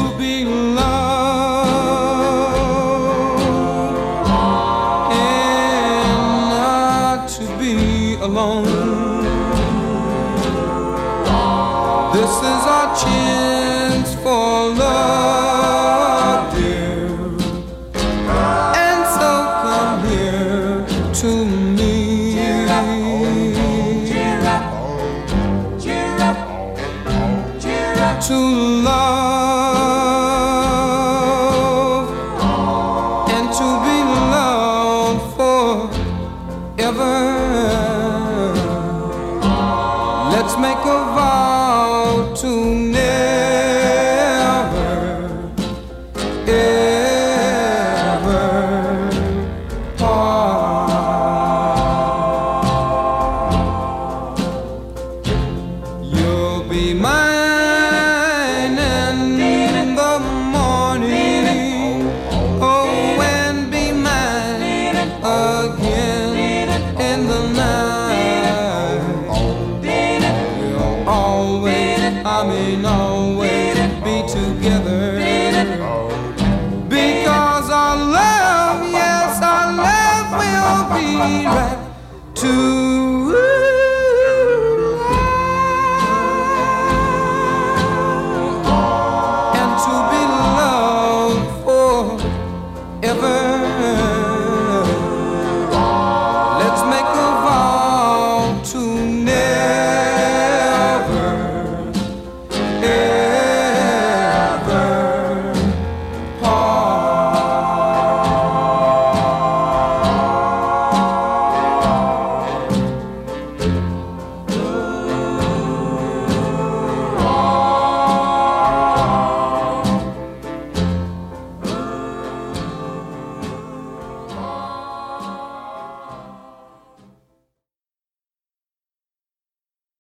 be loved and not to be alone. This is our chance for love, dear. And so come here to me. Cheer up, cheer up, cheer up, To love and to be loved forever. Let's make a vow to never, ever part. You'll be mine in the morning, oh, and be mine again in the night. We'll always, I mean always be together, because our love, yes, our love will be right together.